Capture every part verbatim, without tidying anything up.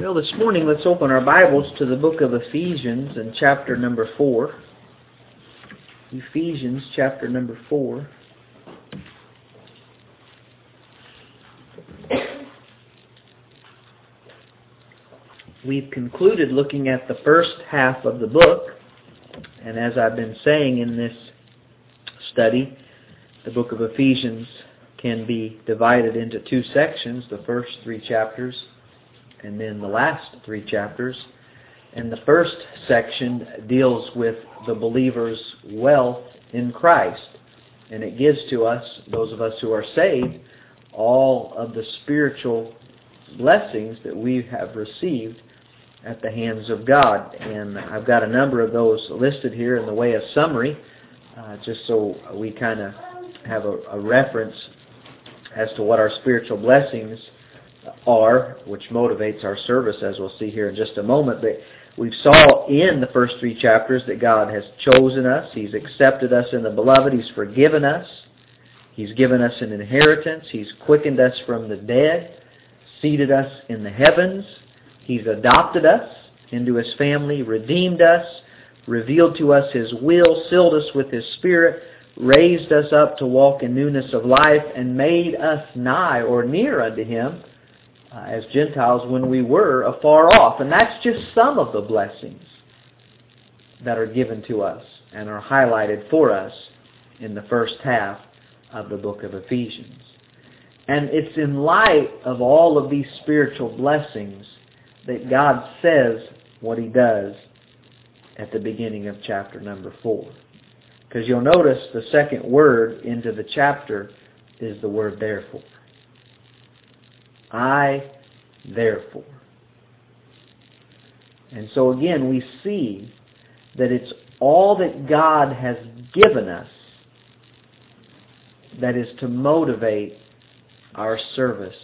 Well, this morning let's open our Bibles to the book of Ephesians and chapter number four. Ephesians chapter number four. We've concluded looking at the first half of the book, and as I've been saying in this study, the book of Ephesians can be divided into two sections, the first three chapters and then the last three chapters. And the first section deals with the believer's wealth in Christ, and it gives to us, those of us who are saved, all of the spiritual blessings that we have received at the hands of God. And I've got a number of those listed here in the way of summary, uh, just so we kind of have a, a reference as to what our spiritual blessings are, which motivates our service, as we'll see here in just a moment. But we saw in the first three chapters that God has chosen us, He's accepted us in the beloved, He's forgiven us, He's given us an inheritance, He's quickened us from the dead, seated us in the heavens, He's adopted us into His family, redeemed us, revealed to us His will, sealed us with His Spirit, raised us up to walk in newness of life, and made us nigh or near unto Him uh, as Gentiles when we were afar off. And that's just some of the blessings that are given to us and are highlighted for us in the first half of the book of Ephesians. And it's in light of all of these spiritual blessings that God says what He does at the beginning of chapter number four. Because you'll notice the second word into the chapter is the word therefore. I, therefore. And so again, we see that it's all that God has given us that is to motivate our service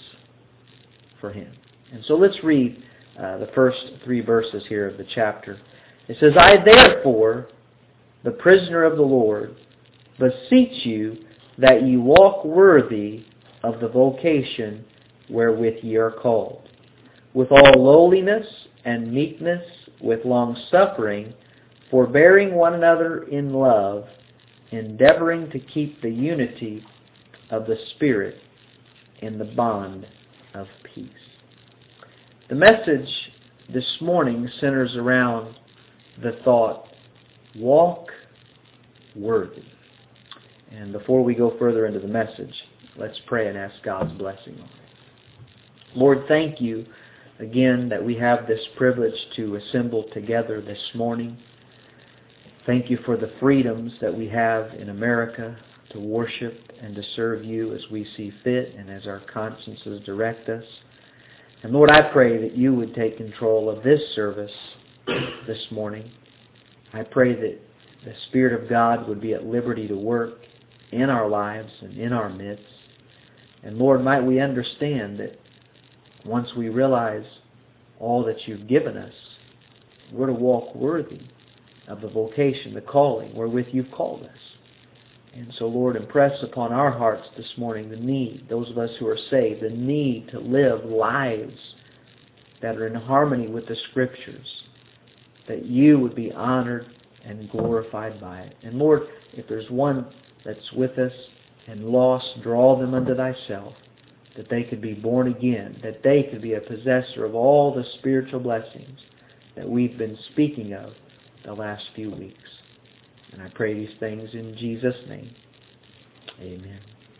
for Him. And so let's read uh, the first three verses here of the chapter. It says, I therefore, the prisoner of the Lord, beseech you that ye walk worthy of the vocation wherewith ye are called, with all lowliness and meekness, with long-suffering, forbearing one another in love, endeavoring to keep the unity of the Spirit in the bond of peace. The message this morning centers around the thought, walk worthy. And before we go further into the message, let's pray and ask God's blessing on it. Lord, thank you again that we have this privilege to assemble together this morning. Thank you for the freedoms that we have in America to worship and to serve you as we see fit and as our consciences direct us. And Lord, I pray that you would take control of this service this morning. I pray that the Spirit of God would be at liberty to work in our lives and in our midst. And Lord, might we understand that once we realize all that you've given us, we're to walk worthy of the vocation, the calling wherewith you've called us. And so, Lord, impress upon our hearts this morning the need, those of us who are saved, the need to live lives that are in harmony with the Scriptures, that you would be honored and glorified by it. And Lord, if there's one that's with us and lost, draw them unto thyself, that they could be born again, that they could be a possessor of all the spiritual blessings that we've been speaking of the last few weeks. And I pray these things in Jesus' name. Amen.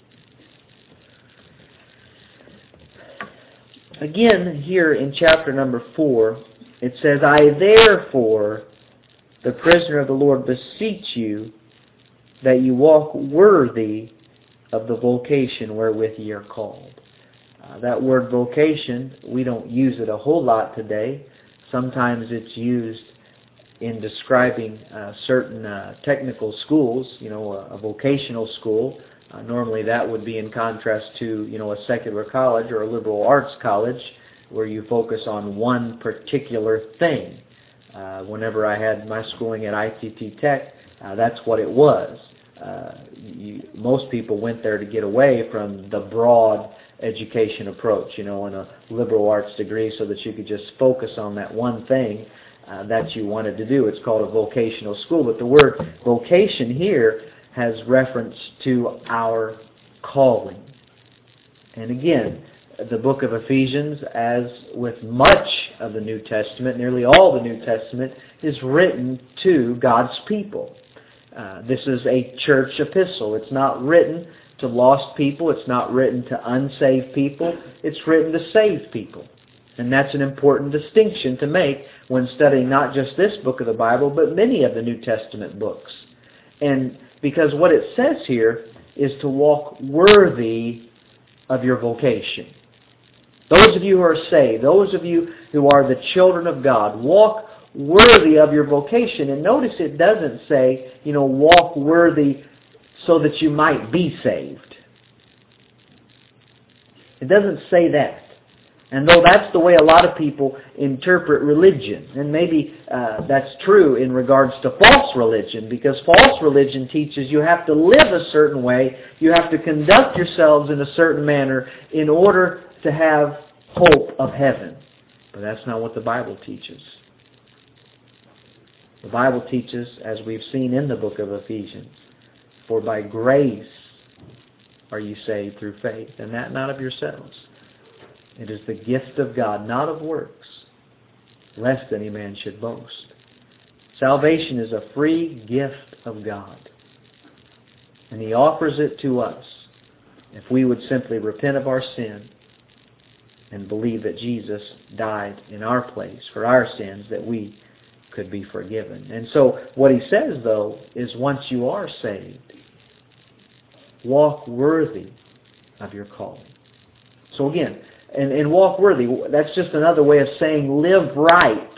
Again, here in chapter number four, it says, I therefore, the prisoner of the Lord, beseech you that you walk worthy of the vocation wherewith ye are called. Uh, that word vocation, we don't use it a whole lot today. Sometimes it's used in describing uh, certain uh, technical schools, you know, a, a vocational school. Uh, normally that would be in contrast to, you know, a secular college or a liberal arts college where you focus on one particular thing. Uh, whenever I had my schooling at I T T Tech, uh, that's what it was. Uh, you, most people went there to get away from the broad education approach, you know, in a liberal arts degree so that you could just focus on that one thing uh, that you wanted to do. It's called a vocational school. But the word vocation here has reference to our calling. And again, the book of Ephesians, as with much of the New Testament, nearly all the New Testament, is written to God's people. Uh, this is a church epistle. It's not written to lost people. It's not written to unsaved people. It's written to saved people. And that's an important distinction to make when studying not just this book of the Bible, but many of the New Testament books. And because what it says here is to walk worthy of your vocation. Those of you who are saved, those of you who are the children of God, walk worthy of your vocation. And notice it doesn't say, you know, walk worthy so that you might be saved. It doesn't say that. And though that's the way a lot of people interpret religion, and maybe uh, that's true in regards to false religion, because false religion teaches you have to live a certain way, you have to conduct yourselves in a certain manner in order to have hope of heaven. But that's not what the Bible teaches. The Bible teaches, as we've seen in the book of Ephesians, for by grace are you saved through faith, and that not of yourselves. It is the gift of God, not of works, lest any man should boast. Salvation is a free gift of God. And He offers it to us if we would simply repent of our sin and believe that Jesus died in our place for our sins, that we could be forgiven. And so what he says, though, is once you are saved, walk worthy of your calling. So again, and, and walk worthy, that's just another way of saying live right.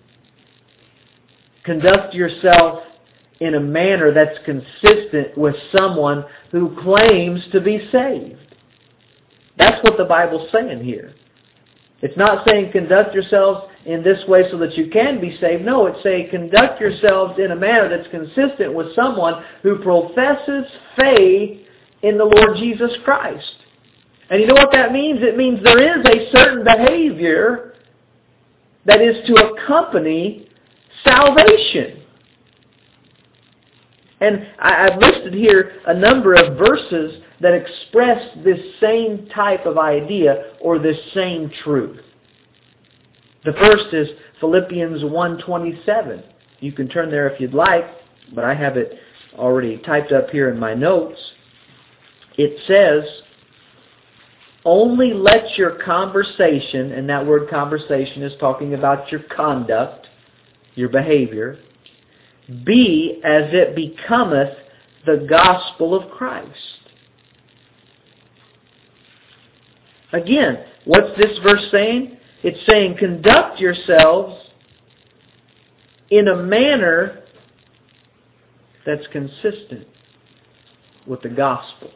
Conduct yourself in a manner that's consistent with someone who claims to be saved. That's what the Bible's saying here. It's not saying conduct yourselves in this way so that you can be saved. No, it's saying conduct yourselves in a manner that's consistent with someone who professes faith in the Lord Jesus Christ. And you know what that means? It means there is a certain behavior that is to accompany salvation. And I've listed here a number of verses that express this same type of idea or this same truth. The first is Philippians one twenty-seven. You can turn there if you'd like, but I have it already typed up here in my notes. It says, only let your conversation, and that word conversation is talking about your conduct, your behavior, be as it becometh the gospel of Christ. Again, what's this verse saying? It's saying conduct yourselves in a manner that's consistent with the gospel.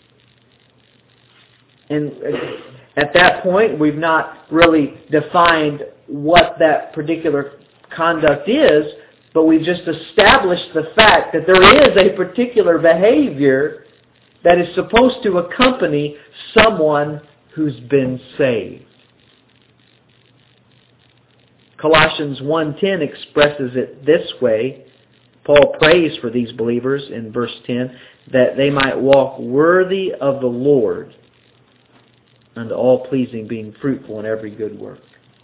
And at that point, we've not really defined what that particular conduct is, but we've just established the fact that there is a particular behavior that is supposed to accompany someone who's been saved. Colossians one ten expresses it this way. Paul prays for these believers in verse ten that they might walk worthy of the Lord unto all pleasing, being fruitful in every good work.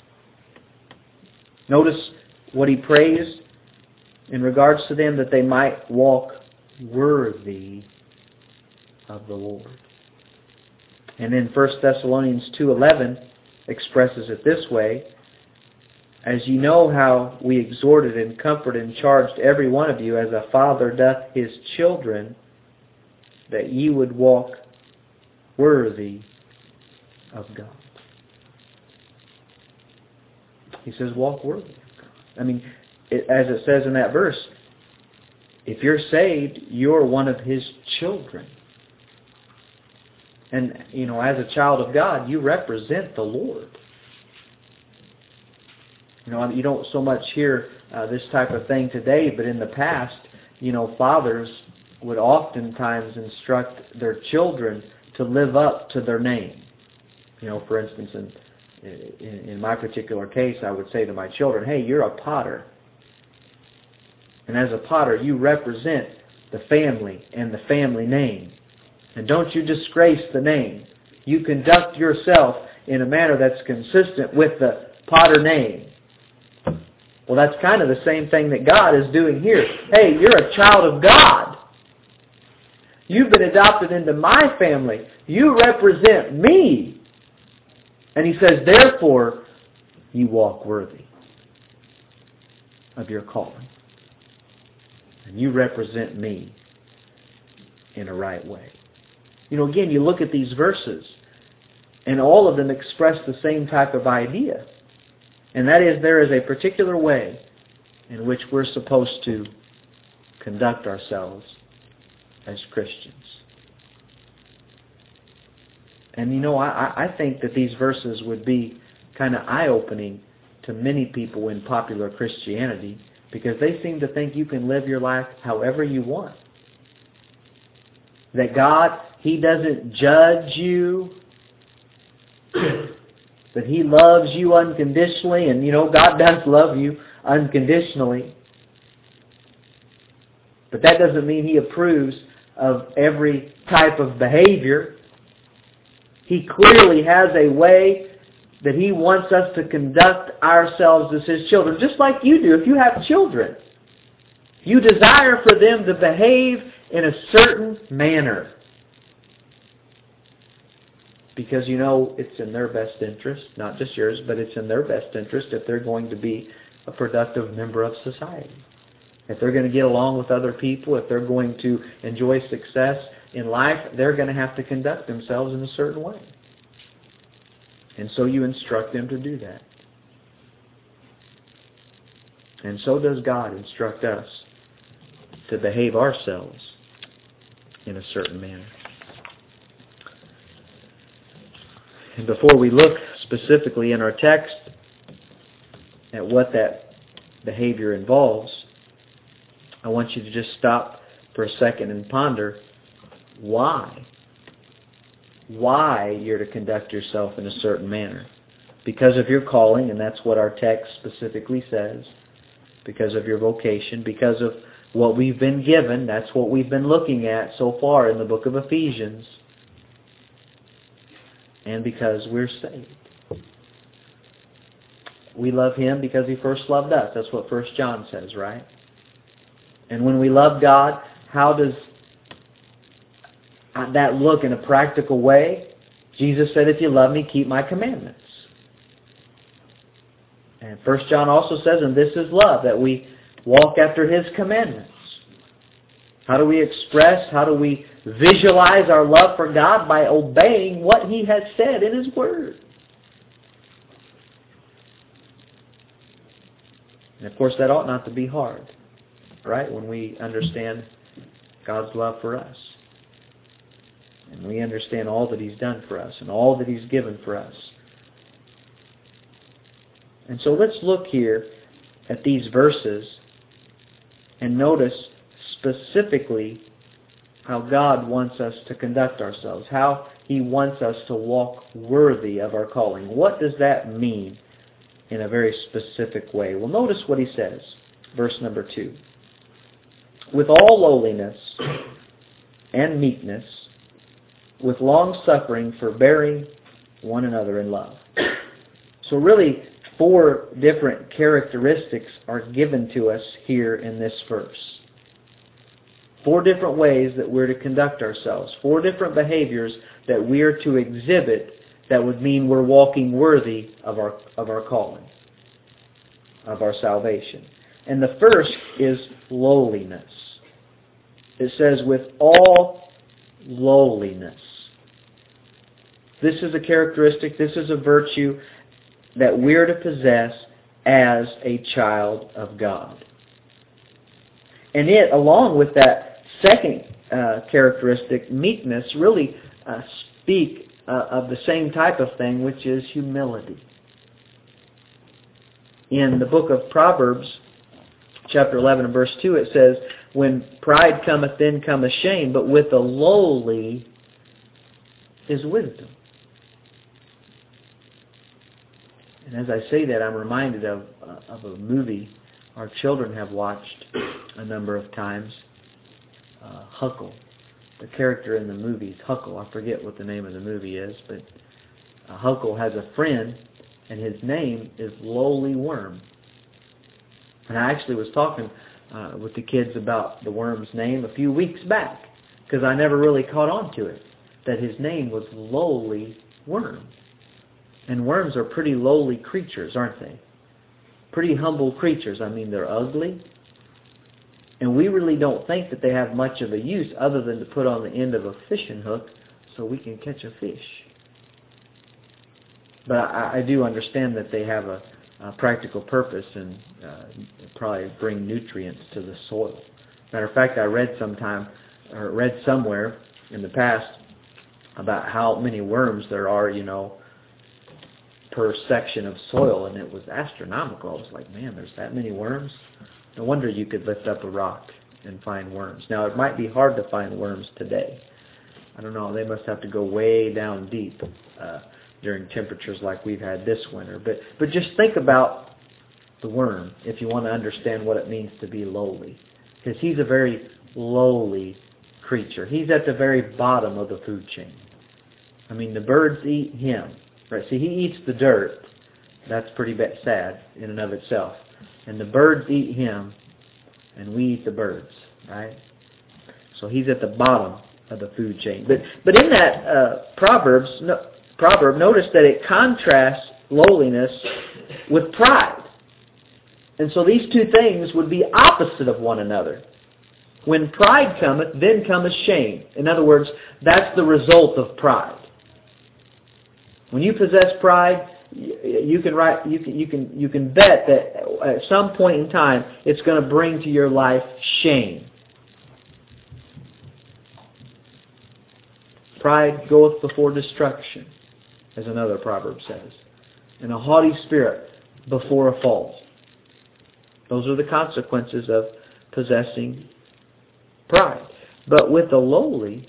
Notice what he prays in regards to them, that they might walk worthy of the Lord. And then First Thessalonians two eleven expresses it this way, as ye know how we exhorted and comforted and charged every one of you as a father doth his children, that ye would walk worthy of God. He says walk worthy of God. I mean, it, as it says in that verse, if you're saved, you're one of His children. And, you know, as a child of God, you represent the Lord. You know, you don't so much hear uh, this type of thing today, but in the past, you know, fathers would oftentimes instruct their children to live up to their name. You know, for instance, in, in, in my particular case, I would say to my children, hey, you're a potter. And as a potter, you represent the family and the family name. And don't you disgrace the name. You conduct yourself in a manner that's consistent with the potter name. Well, that's kind of the same thing that God is doing here. Hey, you're a child of God. You've been adopted into my family. You represent me. And he says, therefore, you walk worthy of your calling. And you represent me in a right way. You know, again, you look at these verses, and all of them express the same type of idea. And that is, there is a particular way in which we're supposed to conduct ourselves as Christians. And you know, I, I think that these verses would be kind of eye-opening to many people in popular Christianity, because they seem to think you can live your life however you want. That God, He doesn't judge you. That He loves you unconditionally. And you know, God does love you unconditionally. But that doesn't mean He approves of every type of behavior. He clearly has a way that He wants us to conduct ourselves as His children, just like you do if you have children. You desire for them to behave in a certain manner, because you know it's in their best interest, not just yours, but it's in their best interest if they're going to be a productive member of society. If they're going to get along with other people, if they're going to enjoy success in life, they're going to have to conduct themselves in a certain way. And so you instruct them to do that. And so does God instruct us to behave ourselves in a certain manner. And before we look specifically in our text at what that behavior involves, I want you to just stop for a second and ponder why. Why you're to conduct yourself in a certain manner. Because of your calling, and that's what our text specifically says. Because of your vocation, because of what we've been given, that's what we've been looking at so far in the book of Ephesians. And because we're saved. We love Him because He first loved us. That's what First John says, right? And when we love God, how does that look in a practical way? Jesus said, if you love me, keep my commandments. And First John also says, and this is love, that we walk after His commandments. How do we express, how do we visualize our love for God? By obeying what He has said in His Word. And of course that ought not to be hard, right? When we understand God's love for us. And we understand all that He's done for us and all that He's given for us. And so let's look here at these verses and notice specifically how God wants us to conduct ourselves, how He wants us to walk worthy of our calling. What does that mean in a very specific way? Well, notice what He says, verse number two. With all lowliness and meekness, with long suffering, forbearing one another in love. So really, four different characteristics are given to us here in this verse. Four different ways that we're to conduct ourselves. Four different behaviors that we are to exhibit that would mean we're walking worthy of our of our calling, of our salvation. And the first is lowliness. It says, with all lowliness. This is a characteristic, this is a virtue that we're to possess as a child of God. And it, along with that second uh, characteristic, meekness, really uh, speak uh, of the same type of thing, which is humility. In the book of Proverbs, chapter eleven and verse two, it says, when pride cometh, then cometh shame, but with the lowly is wisdom. And as I say that, I'm reminded of, uh, of a movie our children have watched a number of times, uh, Huckle. The character in the movie is Huckle. I forget what the name of the movie is, but uh, Huckle has a friend, and his name is Lowly Worm. And I actually was talking uh, with the kids about the worm's name a few weeks back, because I never really caught on to it, that his name was Lowly Worm. And worms are pretty lowly creatures, aren't they? Pretty humble creatures. I mean, they're ugly. And we really don't think that they have much of a use other than to put on the end of a fishing hook so we can catch a fish. But I, I do understand that they have a, a practical purpose and uh, probably bring nutrients to the soil. Matter of fact, I read sometime, or read somewhere in the past about how many worms there are, you know, per section of soil, and it was astronomical. I was like, man, there's that many worms? No wonder you could lift up a rock and find worms. Now, it might be hard to find worms today. I don't know. They must have to go way down deep uh, during temperatures like we've had this winter. But but just think about the worm if you want to understand what it means to be lowly. Because he's a very lowly creature. He's at the very bottom of the food chain. I mean, the birds eat him. Right? See, he eats the dirt. That's pretty sad in and of itself. And the birds eat him, and we eat the birds, right? So he's at the bottom of the food chain. But but in that uh, Proverbs no, proverb, notice that it contrasts lowliness with pride. And so these two things would be opposite of one another. When pride cometh, then cometh shame. In other words, that's the result of pride. When you possess pride, you can write, you can you can you can bet that at some point in time it's going to bring to your life shame. Pride goeth before destruction, as another proverb says, and a haughty spirit before a fall. Those are the consequences of possessing pride. But with the lowly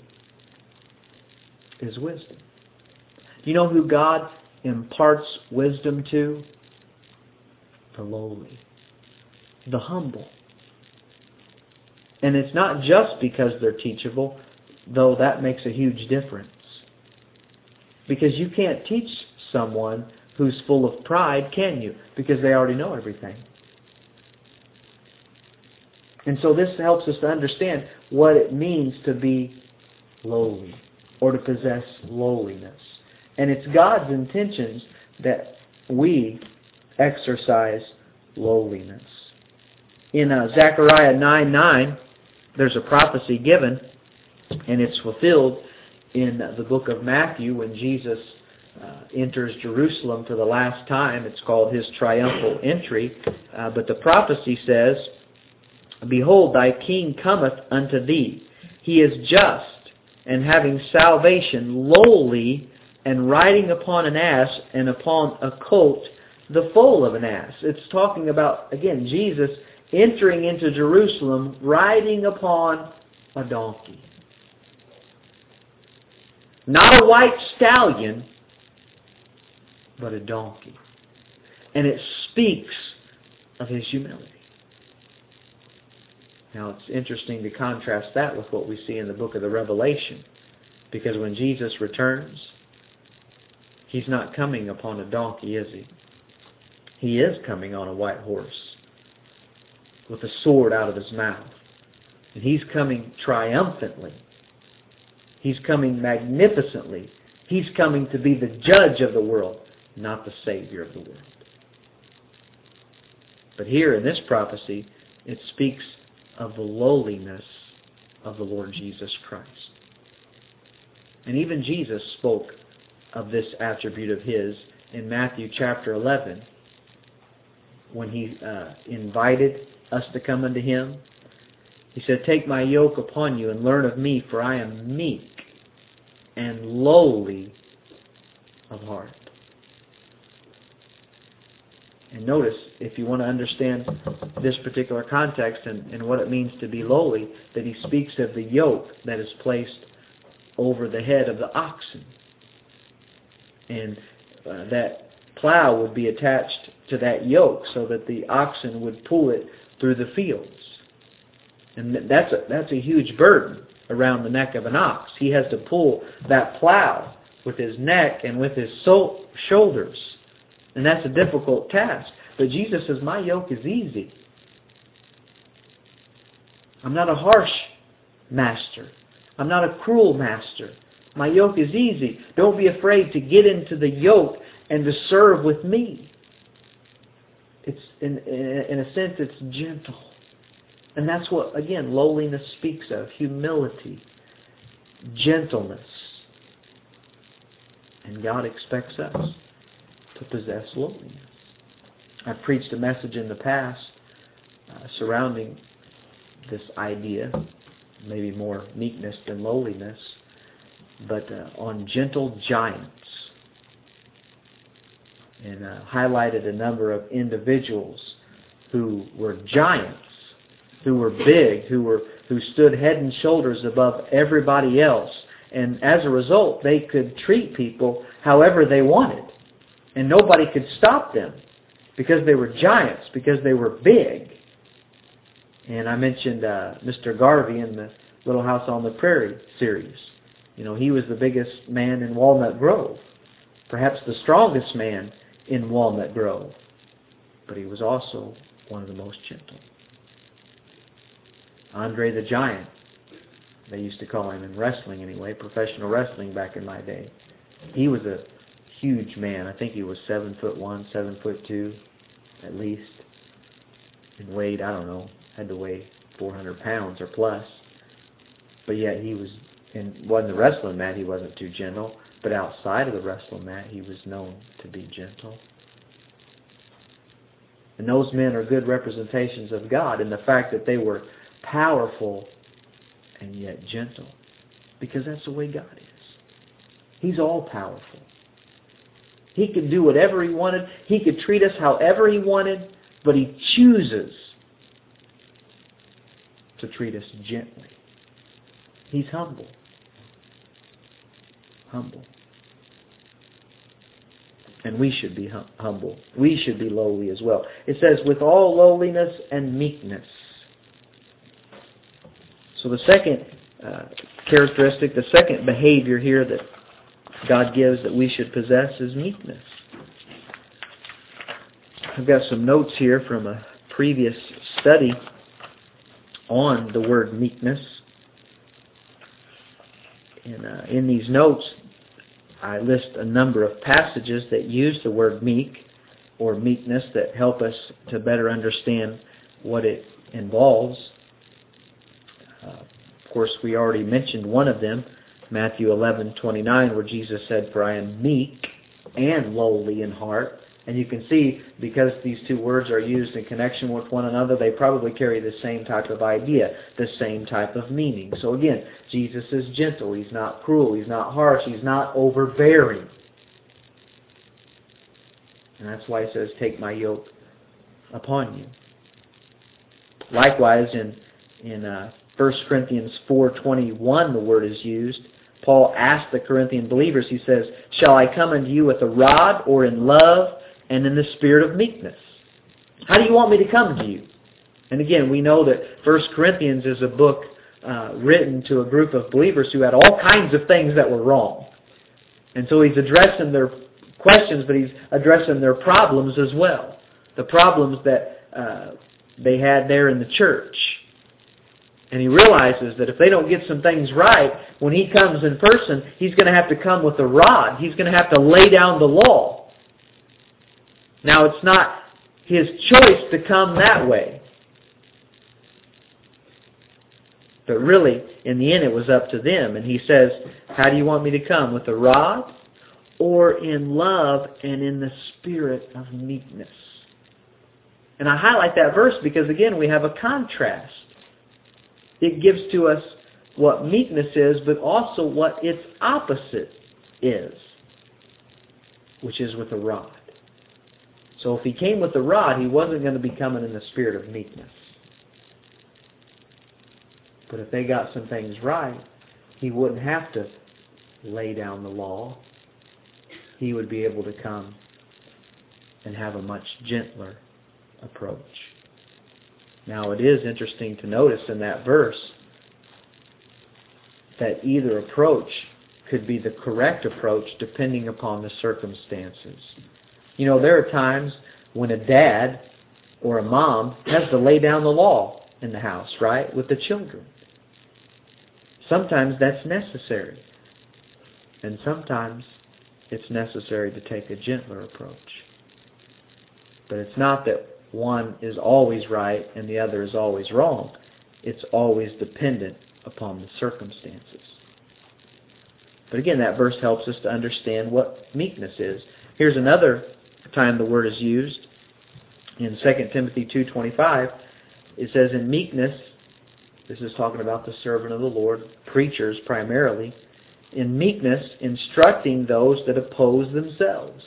is wisdom. Do you know who God imparts wisdom to? The lowly, the humble. And it's not just because they're teachable, though that makes a huge difference. Because you can't teach someone who's full of pride, can you? Because they already know everything. And so this helps us to understand what it means to be lowly or to possess lowliness. And it's God's intentions that we exercise lowliness. In uh, Zechariah nine nine, there's a prophecy given, and it's fulfilled in the book of Matthew when Jesus uh, enters Jerusalem for the last time. It's called his triumphal entry. Uh, but the prophecy says, Behold, thy king cometh unto thee. He is just, and having salvation, lowly, and riding upon an ass, and upon a colt, the foal of an ass. It's talking about, again, Jesus entering into Jerusalem, riding upon a donkey. Not a white stallion, but a donkey. And it speaks of his humility. Now, it's interesting to contrast that with what we see in the book of the Revelation. Because when Jesus returns, he's not coming upon a donkey, is he? He is coming on a white horse with a sword out of his mouth. And he's coming triumphantly. He's coming magnificently. He's coming to be the judge of the world, not the Savior of the world. But here in this prophecy, it speaks of the lowliness of the Lord Jesus Christ. And even Jesus spoke of this attribute of his in Matthew chapter eleven when he uh, invited us to come unto him. He said, Take my yoke upon you and learn of me, for I am meek and lowly of heart. And notice, if you want to understand this particular context and, and what it means to be lowly, that he speaks of the yoke that is placed over the head of the oxen. And uh, that plow would be attached to that yoke so that the oxen would pull it through the fields. And that's a, that's a huge burden around the neck of an ox. He has to pull that plow with his neck and with his so- shoulders. And that's a difficult task. But Jesus says, my yoke is easy. I'm not a harsh master. I'm not a cruel master. My yoke is easy. Don't be afraid to get into the yoke and to serve with me. It's in, in a sense, it's gentle. And that's what, again, lowliness speaks of. Humility. Gentleness. And God expects us to possess lowliness. I've preached a message in the past uh, surrounding this idea, maybe more meekness than lowliness, but uh, on gentle giants. And uh, highlighted a number of individuals who were giants, who were big, who were who stood head and shoulders above everybody else. And as a result, they could treat people however they wanted. And nobody could stop them because they were giants, because they were big. And I mentioned uh, Mister Garvey in the Little House on the Prairie series. You know, he was the biggest man in Walnut Grove, perhaps the strongest man in Walnut Grove. But he was also one of the most gentle. Andre the Giant, they used to call him in wrestling anyway, professional wrestling back in my day. He was a huge man. I think he was seven foot one, seven foot two, at least. And weighed, I don't know, had to weigh four hundred pounds or plus. But yet he was, and wasn't the wrestling mat, he wasn't too gentle. But outside of the wrestling mat, he was known to be gentle. And those men are good representations of God in the fact that they were powerful and yet gentle. Because that's the way God is. He's all powerful. He could do whatever He wanted. He could treat us however He wanted. But He chooses to treat us gently. He's humble. Humble. And we should be hum- humble. We should be lowly as well. It says, with all lowliness and meekness. So the second uh, characteristic, the second behavior here that God gives that we should possess is meekness. I've got some notes here from a previous study on the word meekness. And uh, in these notes, I list a number of passages that use the word meek or meekness that help us to better understand what it involves. Uh, of course, we already mentioned one of them, Matthew eleven twenty-nine, where Jesus said, "For I am meek and lowly in heart." And you can see, because these two words are used in connection with one another, they probably carry the same type of idea, the same type of meaning. So again, Jesus is gentle. He's not cruel. He's not harsh. He's not overbearing. And that's why He says, "Take my yoke upon you." Likewise, in in uh, First Corinthians four twenty-one, the word is used. Paul asked the Corinthian believers, he says, "Shall I come unto you with a rod or in love and in the spirit of meekness?" How do you want me to come to you? And again, we know that First Corinthians is a book uh, written to a group of believers who had all kinds of things that were wrong. And so he's addressing their questions, but he's addressing their problems as well. The problems that uh, they had there in the church. And he realizes that if they don't get some things right, when he comes in person, he's going to have to come with a rod. He's going to have to lay down the law. Now, it's not his choice to come that way. But really, in the end, it was up to them. And he says, how do you want me to come? With a rod or in love and in the spirit of meekness? And I highlight that verse because, again, we have a contrast. It gives to us what meekness is, but also what its opposite is, which is with a rod. So if he came with a rod, he wasn't going to be coming in the spirit of meekness. But if they got some things right, he wouldn't have to lay down the law. He would be able to come and have a much gentler approach. Now it is interesting to notice in that verse that either approach could be the correct approach depending upon the circumstances. You know, there are times when a dad or a mom has to lay down the law in the house, right, with the children. Sometimes that's necessary. And sometimes it's necessary to take a gentler approach. But it's not that one is always right and the other is always wrong. It's always dependent upon the circumstances. But again, that verse helps us to understand what meekness is. Here's another time the word is used. In Second Timothy two twenty-five, it says, in meekness, this is talking about the servant of the Lord, preachers primarily, in meekness instructing those that oppose themselves.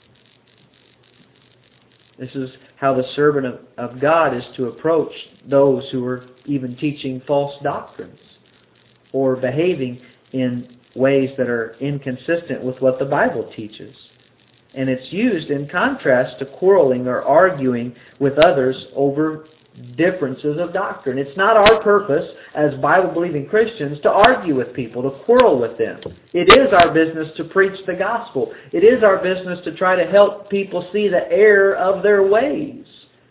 This is how the servant of, of God is to approach those who are even teaching false doctrines or behaving in ways that are inconsistent with what the Bible teaches. And it's used in contrast to quarreling or arguing with others over differences of doctrine. It's not our purpose as Bible-believing Christians to argue with people, to quarrel with them. It is our business to preach the gospel. It is our business to try to help people see the error of their ways.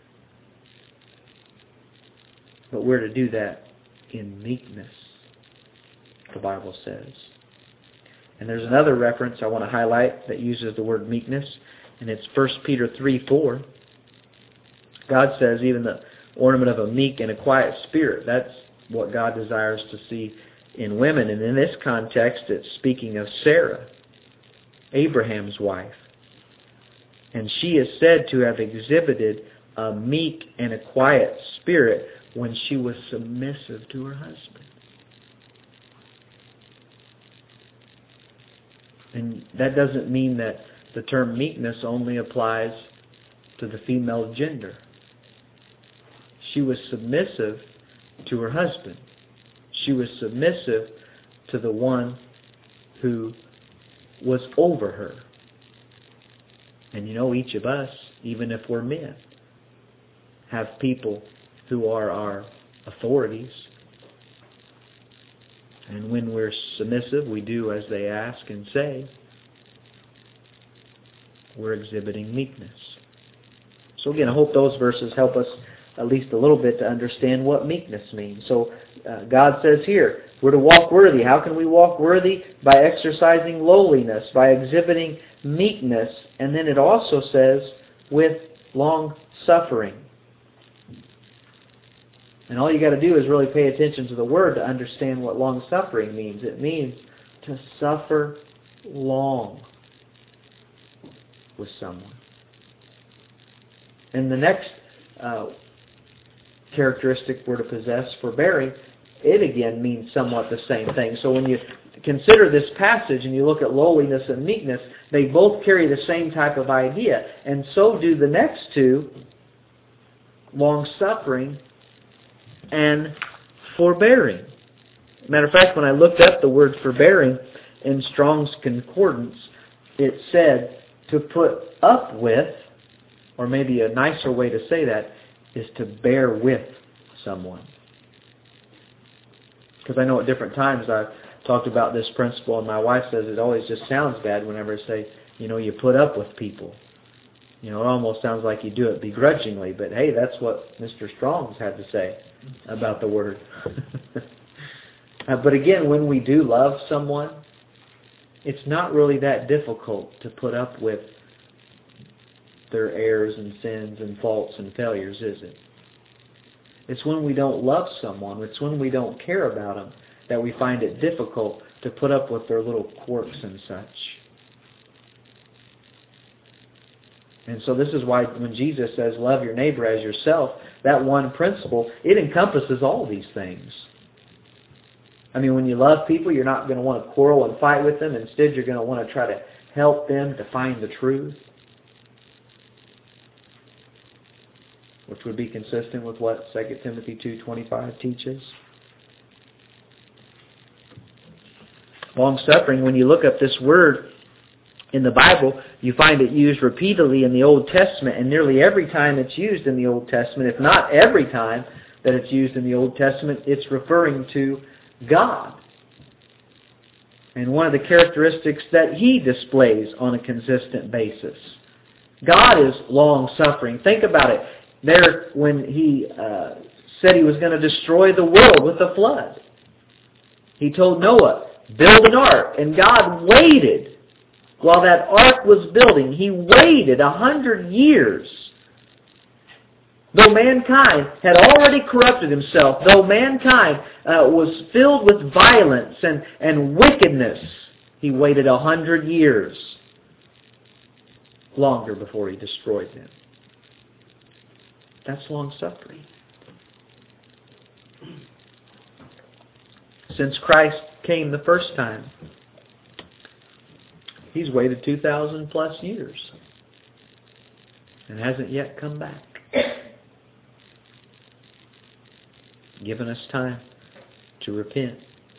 But we're to do that in meekness, the Bible says. And there's another reference I want to highlight that uses the word meekness, and it's First Peter three four. God says even the ornament of a meek and a quiet spirit, that's what God desires to see in women. And in this context, it's speaking of Sarah, Abraham's wife. And she is said to have exhibited a meek and a quiet spirit when she was submissive to her husband. And that doesn't mean that the term meekness only applies to the female gender. She was submissive to her husband. She was submissive to the one who was over her. And you know, each of us, even if we're men, have people who are our authorities. And when we're submissive, we do as they ask and say. We're exhibiting meekness. So again, I hope those verses help us at least a little bit to understand what meekness means. So uh, God says here, we're to walk worthy. How can we walk worthy? By exercising lowliness, by exhibiting meekness. And then it also says with long suffering. And all you got to do is really pay attention to the word to understand what long suffering means. It means to suffer long with someone. And the next uh, characteristic we're to possess, forbearing, it again means somewhat the same thing. So when you consider this passage and you look at lowliness and meekness, they both carry the same type of idea. And so do the next two, long suffering and forbearing. Matter of fact, when I looked up the word forbearing in Strong's Concordance, it said to put up with, or maybe a nicer way to say that, is to bear with someone. Because I know at different times I've talked about this principle, and my wife says it always just sounds bad whenever I say, you know, you put up with people. You know, it almost sounds like you do it begrudgingly, but hey, that's what Mister Strong's had to say about the word. uh, but again, when we do love someone, it's not really that difficult to put up with their errors and sins and faults and failures, is it? It's when we don't love someone, it's when we don't care about them, that we find it difficult to put up with their little quirks and such. And so this is why when Jesus says, love your neighbor as yourself, that one principle, it encompasses all these things. I mean, when you love people, you're not going to want to quarrel and fight with them. Instead, you're going to want to try to help them to find the truth, which would be consistent with what Second Timothy two twenty-five teaches. Long-suffering, when you look up this word, In the Bible, you find it used repeatedly in the Old Testament, and nearly every time it's used in the Old Testament, if not every time that it's used in the Old Testament, it's referring to God. And one of the characteristics that He displays on a consistent basis. God is long-suffering. Think about it. There, when He uh, said He was going to destroy the world with a flood, He told Noah, build an ark, and God waited. While that ark was building, He waited a hundred years. Though mankind had already corrupted himself, though mankind uh, was filled with violence and, and wickedness, He waited a hundred years longer before He destroyed them. That's long-suffering. Since Christ came the first time, He's waited two thousand plus years and hasn't yet come back, given us time to repent.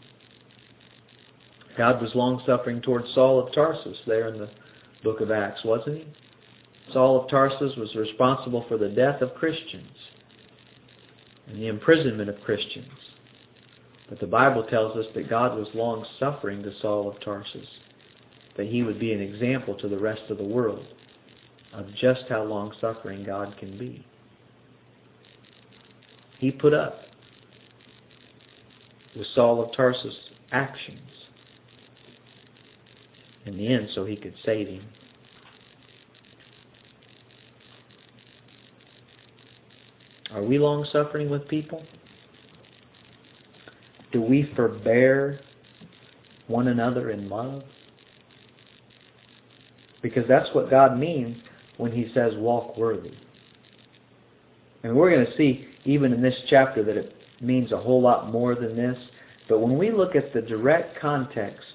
God was long-suffering towards Saul of Tarsus there in the book of Acts, wasn't He? Saul of Tarsus was responsible for the death of Christians and the imprisonment of Christians. But the Bible tells us that God was long-suffering to Saul of Tarsus, that he would be an example to the rest of the world of just how long-suffering God can be. He put up with Saul of Tarsus' actions in the end so He could save him. Are we long-suffering with people? Do we forbear one another in love? Because that's what God means when He says walk worthy. And we're going to see even in this chapter that it means a whole lot more than this. But when we look at the direct context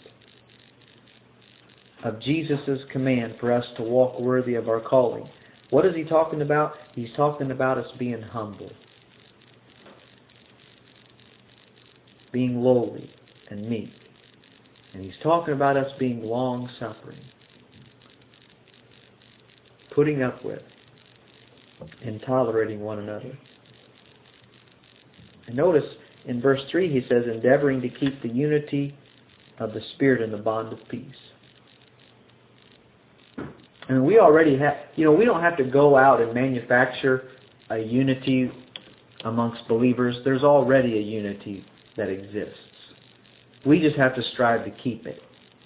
of Jesus' command for us to walk worthy of our calling, what is He talking about? He's talking about us being humble, being lowly and meek. And He's talking about us being long-suffering, putting up with and tolerating one another. And notice in verse three He says, endeavoring to keep the unity of the Spirit in the bond of peace. And we already have, you know, we don't have to go out and manufacture a unity amongst believers. There's already a unity that exists. We just have to strive to keep it.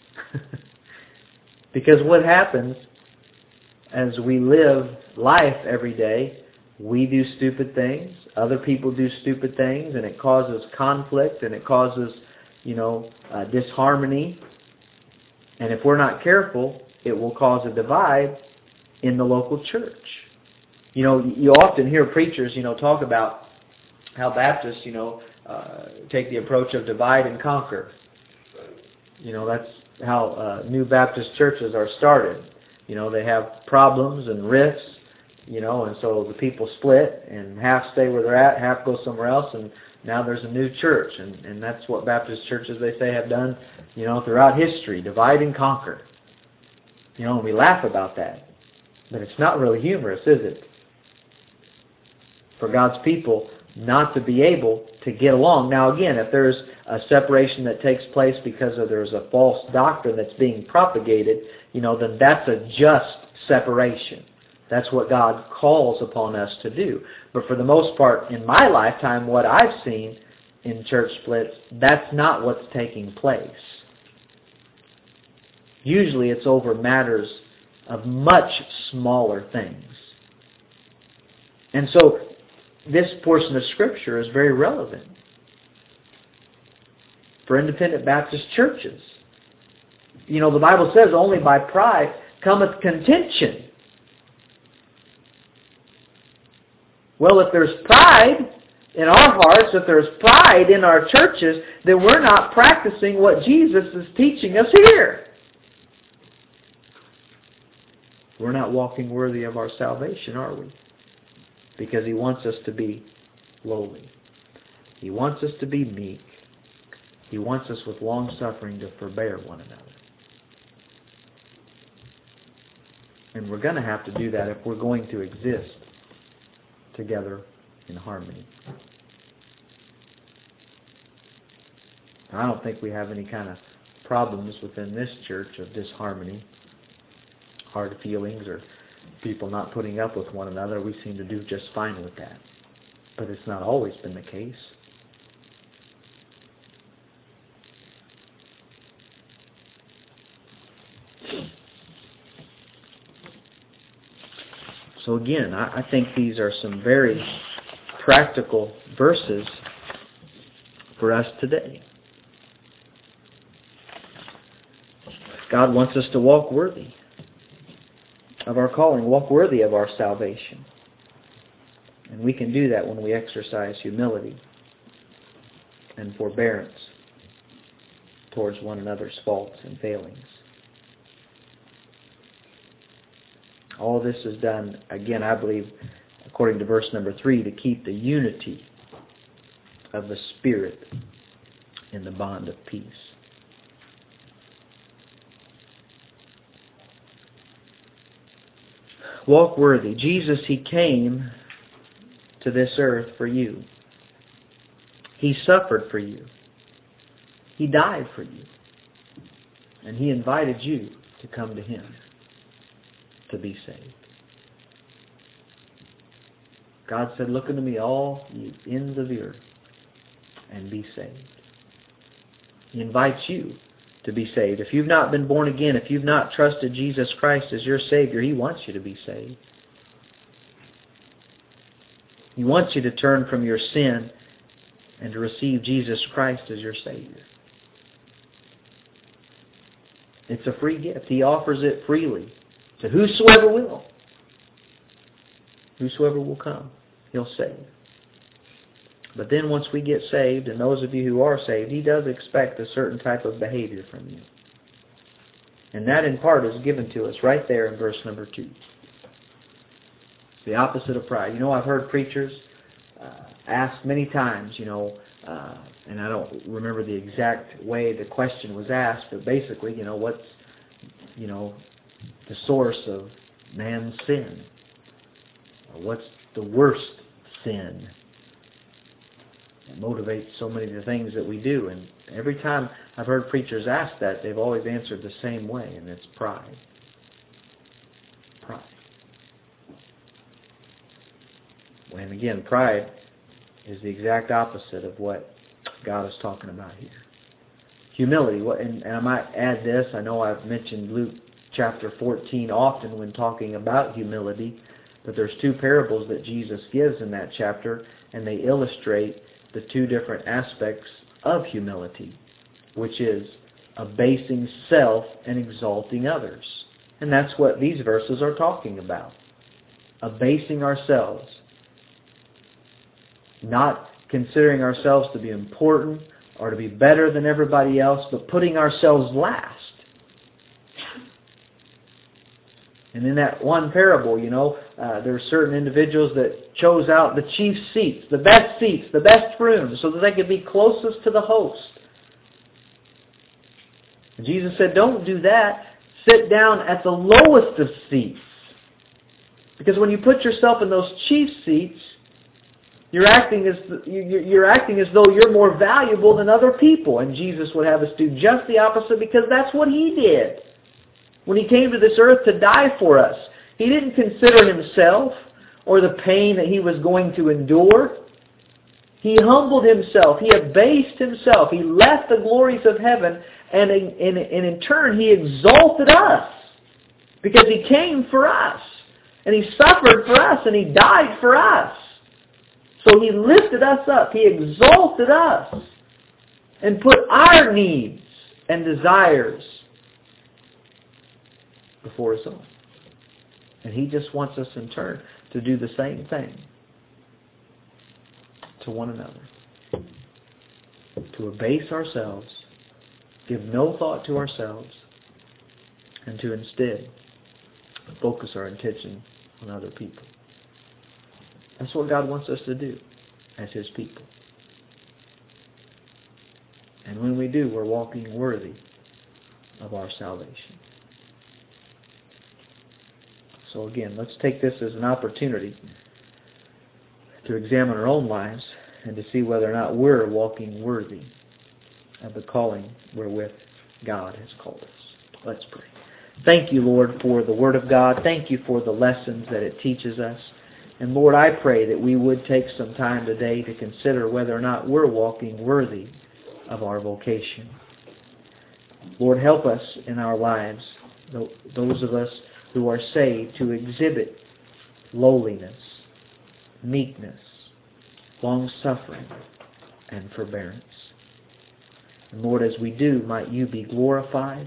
Because what happens as we live life every day, we do stupid things, other people do stupid things, and it causes conflict, and it causes, you know, uh, disharmony. And if we're not careful, it will cause a divide in the local church. You know, you often hear preachers, you know, talk about how Baptists, you know, uh, take the approach of divide and conquer. You know, that's how uh, new Baptist churches are started. You know, they have problems and rifts, you know, and so the people split, and half stay where they're at, half go somewhere else, and now there's a new church. And, and that's what Baptist churches, they say, have done, you know, throughout history, divide and conquer. You know, and we laugh about that. But it's not really humorous, is it? For God's people not to be able to get along. Now again, if there's a separation that takes place because of there's a false doctrine that's being propagated, you know, then that's a just separation. That's what God calls upon us to do. But for the most part, in my lifetime, what I've seen in church splits, that's not what's taking place. Usually it's over matters of much smaller things. And so this portion of Scripture is very relevant for independent Baptist churches. You know, the Bible says only by pride cometh contention. Well, if there's pride in our hearts, if there's pride in our churches, then we're not practicing what Jesus is teaching us here. We're not walking worthy of our salvation, are we? Because He wants us to be lowly. He wants us to be meek. He wants us with long suffering to forbear one another. And we're going to have to do that if we're going to exist together in harmony. I don't think we have any kind of problems within this church of disharmony, hard feelings, or people not putting up with one another. We seem to do just fine with that. But it's not always been the case. So again, I, I think these are some very practical verses for us today. God wants us to walk worthy of our calling, walk worthy of our salvation. And we can do that when we exercise humility and forbearance towards one another's faults and failings. All this is done, again, I believe, according to verse number three, to keep the unity of the Spirit in the bond of peace. Walk worthy. Jesus, He came to this earth for you. He suffered for you. He died for you. And He invited you to come to Him to be saved. God said, "Look unto me, all you ends of the earth, and be saved." He invites you to be saved. If you've not been born again, if you've not trusted Jesus Christ as your Savior, He wants you to be saved. He wants you to turn from your sin and to receive Jesus Christ as your Savior. It's a free gift. He offers it freely to whosoever will. Whosoever will come, He'll save. But then once we get saved, and those of you who are saved, He does expect a certain type of behavior from you. And that in part is given to us right there in verse number two. It's the opposite of pride. You know, I've heard preachers uh, ask many times, you know, uh, and I don't remember the exact way the question was asked, but basically, you know, what's, you know, the source of man's sin? Or what's the worst sin? It motivates so many of the things that we do. And every time I've heard preachers ask that, they've always answered the same way, and it's pride. Pride. And again, pride is the exact opposite of what God is talking about here. Humility. And I might add this. I know I've mentioned Luke chapter fourteen often when talking about humility, but there's two parables that Jesus gives in that chapter, and they illustrate the two different aspects of humility, which is abasing self and exalting others. And that's what these verses are talking about. Abasing ourselves. Not considering ourselves to be important or to be better than everybody else, but putting ourselves last. And in that one parable, you know, uh, there were certain individuals that chose out the chief seats, the best seats, the best rooms, so that they could be closest to the host. And Jesus said, don't do that. Sit down at the lowest of seats. Because when you put yourself in those chief seats, you're acting as you're acting as though you're more valuable than other people. And Jesus would have us do just the opposite, because that's what He did. When He came to this earth to die for us, He didn't consider Himself or the pain that He was going to endure. He humbled Himself. He abased Himself. He left the glories of heaven, and in, in, and in turn He exalted us, because He came for us. And He suffered for us, and He died for us. So He lifted us up. He exalted us and put our needs and desires before His own. And He just wants us in turn to do the same thing to one another. To abase ourselves, give no thought to ourselves, and to instead focus our attention on other people. That's what God wants us to do as His people. And when we do, we're walking worthy of our salvation. So again, let's take this as an opportunity to examine our own lives and to see whether or not we're walking worthy of the calling wherewith God has called us. Let's pray. Thank you, Lord, for the Word of God. Thank you for the lessons that it teaches us. And Lord, I pray that we would take some time today to consider whether or not we're walking worthy of our vocation. Lord, help us in our lives, those of us who are saved, to exhibit lowliness, meekness, long-suffering, and forbearance. And Lord, as we do, might you be glorified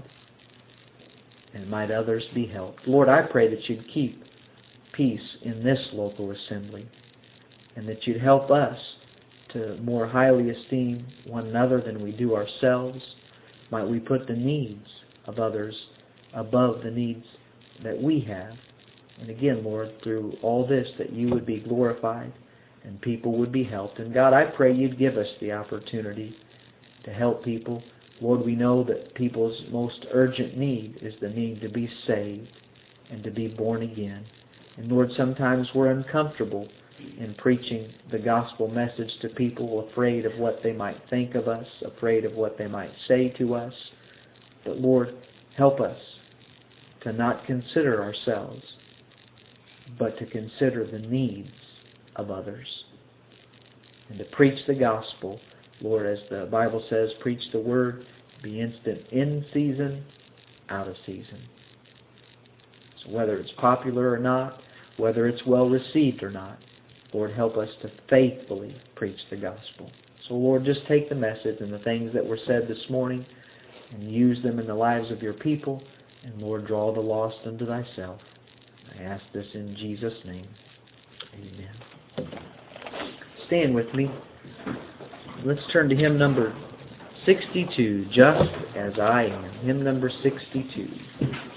and might others be helped. Lord, I pray that you'd keep peace in this local assembly and that you'd help us to more highly esteem one another than we do ourselves. Might we put the needs of others above the needs that we have. And again, Lord, through all this, that you would be glorified and people would be helped. And God, I pray you'd give us the opportunity to help people. Lord, we know that people's most urgent need is the need to be saved and to be born again. And Lord, sometimes we're uncomfortable in preaching the gospel message to people, afraid of what they might think of us, afraid of what they might say to us. But Lord, help us to not consider ourselves, but to consider the needs of others. And to preach the gospel, Lord, as the Bible says, preach the word, be instant in season, out of season. So whether it's popular or not, whether it's well received or not, Lord, help us to faithfully preach the gospel. So Lord, just take the message and the things that were said this morning and use them in the lives of your people. And Lord, draw the lost unto thyself. I ask this in Jesus' name. Amen. Stand with me. Let's turn to hymn number sixty-two, Just As I Am. Hymn number sixty-two.